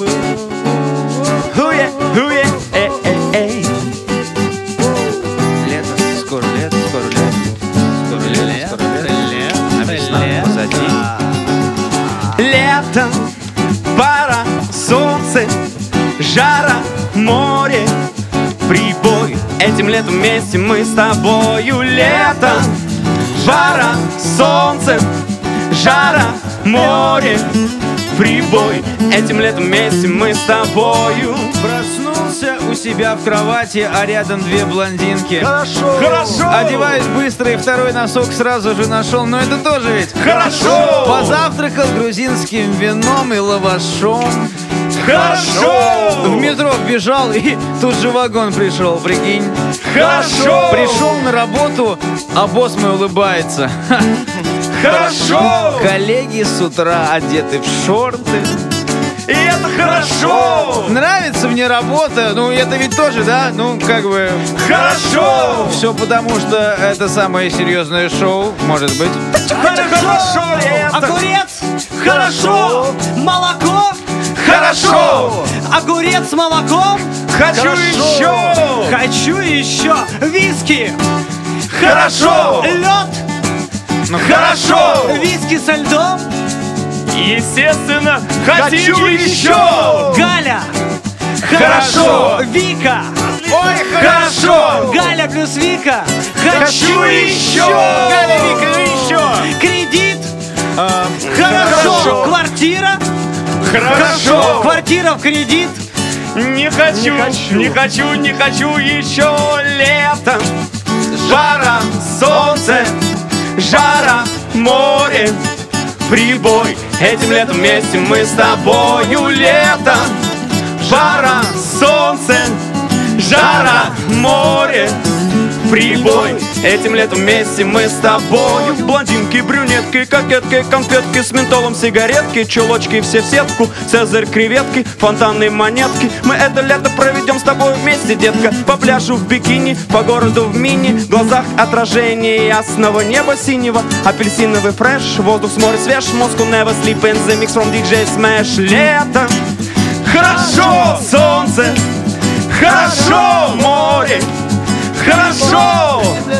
Хуе, хуе, эй. Лето, скоро лето, скоро лето. Скоро лето, скоро лето. А весна позади. Лето, пара, солнце, жара, море, прибой. Этим летом вместе мы с тобою. Лето, жара, солнце, жара, море, прибой. Этим летом вместе мы с тобою. Проснулся у себя в кровати, а рядом две блондинки. Хорошо, хорошо. Одеваюсь быстро и второй носок сразу же нашел. Но это тоже ведь Хорошо. Позавтракал грузинским вином и лавашом. Хорошо. В метро бежал и тут же вагон пришел, прикинь. Хорошо. Пришел на работу, а босс мой улыбается. Хорошо. Коллеги с утра одеты в шорты. И это хорошо. Нравится мне работа, ну это ведь тоже, да? Ну как бы... Хорошо. Все потому, что это самое серьезное шоу, может быть. Это хорошо. Огурец! Хорошо. Молоко! Хорошо. Огурец с молоком! Хочу еще. Хочу еще! Виски! Хорошо. Лед! Хорошо. Виски со льдом! Естественно, хочу еще. Галя! Хорошо. Вика! Ой, хорошо. Галя плюс Вика! Хочу еще. Галя, Вика, еще. Кредит! Хорошо. Квартира! Хорошо. Квартира в кредит! Не хочу, не хочу еще. Лето, жара, солнце, жара, море, прибой. Этим летом вместе мы с тобою. Лето, жара, солнце, жара, море, прибой. Этим летом вместе мы с тобою. Блондинки, брюнетки, кокетки, конфетки с ментолом, сигаретки, чулочки все в сетку, цезарь, креветки, фонтанные монетки. Мы это лето проведем с тобой вместе, детка. По пляжу в бикини, по городу в мини. В глазах отражение ясного неба синего. Апельсиновый фреш, воздух с моря свеж. Moscow never sleep in the mix from DJ Smash. Лето, хорошо, солнце, хорошо, море, хорошо.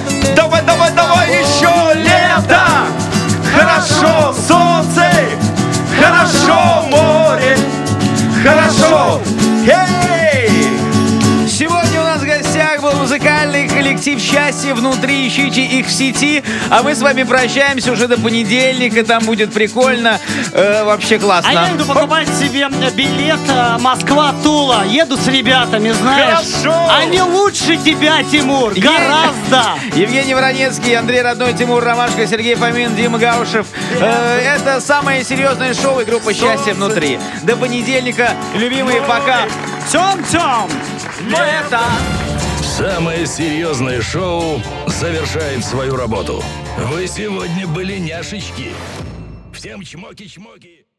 Давай еще. Лето, хорошо, солнце, хорошо, море, хорошо. Эй! Сегодня у нас в гостях был музыкальный коллектив «Счастье внутри». Ищите их в сети. А мы с вами прощаемся уже до понедельника. Там будет прикольно. Вообще классно. А я иду покупать себе билет Москва-Тула. Еду с ребятами, знаешь. Хорошо. Они лучше тебя, Тимур, гораздо. Евгений Воронецкий, Андрей Родной, Тимур Ромашко, Сергей Фомин, Дима Гаушев. Это самое серьезное шоу и группа «Счастье внутри». До понедельника. Любимые, пока. Тём-тём. Лето. Самое серьезное шоу завершает свою работу. Вы сегодня были няшечки. Всем чмоки-чмоки.